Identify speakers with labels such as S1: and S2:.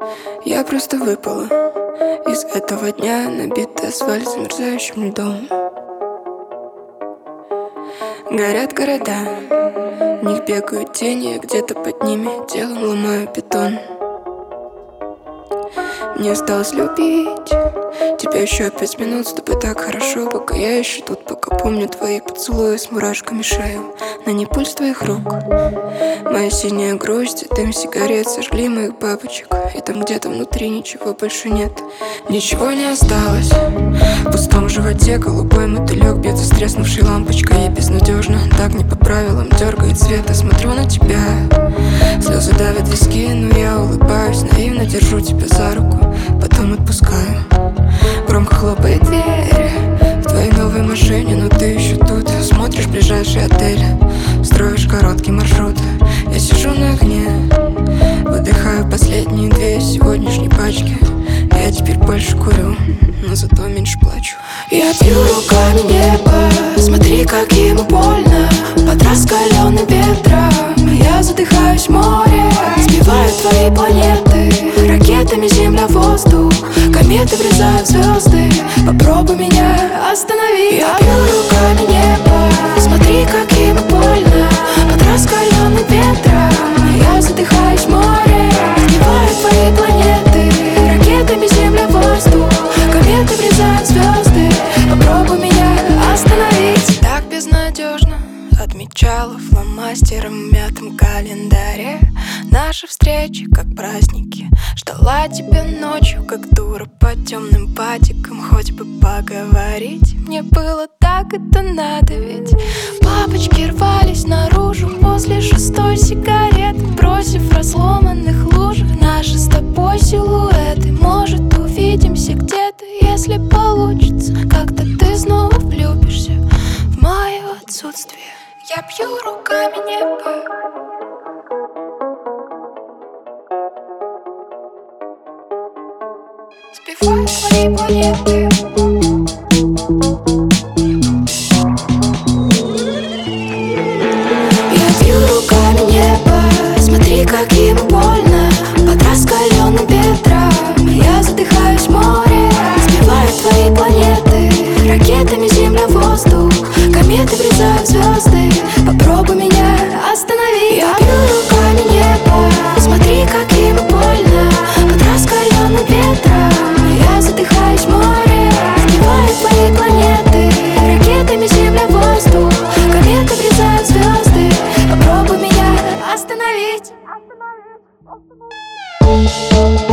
S1: Я просто выпала из этого дня, набитый асфальт замерзающим льдом. Горят города, в них бегают тени, где-то под ними телом ломаю бетон. Мне осталось любить тебя еще 5 минут, с тобой так хорошо, пока я еще тут, пока помню твои поцелуи с мурашками шею. На ней пульс твоих рук, моя синяя грусть, дым сигарет сожгли моих бабочек. И там где-то внутри ничего больше нет, ничего не осталось. В пустом животе голубой мотылек бьется с треснувшей лампочкой. Я безнадежно, так не по правилам, дергает свет, я смотрю на тебя. Слезы давят виски, но я улыбаюсь, наивно держу тебя за руку, потом отпускаю. Громко хлопает дверь в твоей новой машине, но ты еще тут. Смотришь ближайший отель, строишь короткий маршрут. Я сижу на окне, выдыхаю последние 2 сегодняшней пачки. Я теперь больше курю, но зато меньше плачу. Я пью руками небо, смотри, как ему больно. Под раскаленным ветром я задыхаюсь в море. Сбиваю твои планеты ракетами, земля, воздух. Кометы врезают в звезды, попробуй меня остановить. Я пью руками небо, смотри, как ему больно. Под раскаленным ветром я задыхаюсь в море. Сбиваю твои планеты ракетами, земля, воздух. Кометы врезают в звезды, попробуй меня остановить. Так безнадежно отмечала фломастером в мятом календаре наши встречи, как праздники. Ждала тебя ночью, как дура, по темным патикам. Хоть бы поговорить, мне было так это надо. Ведь бабочки рвались наружу после 6-й сигареты, бросив в разломанных лужах наши с тобой силуэты. Может, увидимся где-то, если получится. Как-то ты снова влюбишься в мое отсутствие. Я пью руками небо, сбиваю твои планеты. Я пью руками небо, смотри, как ему больно. Под раскаленным ветром я задыхаюсь в море. Сбиваю твои планеты ракетами, земля, воздух. Кометы врезают в звезды, попробуй меня остановить. Я пью руками небо, смотри, как ему больно. Под раскаленным ветром я задыхаюсь в море. Сбиваю твои планеты ракетами, земля, воздух. Кометы врезают в звезды, попробуй меня остановить.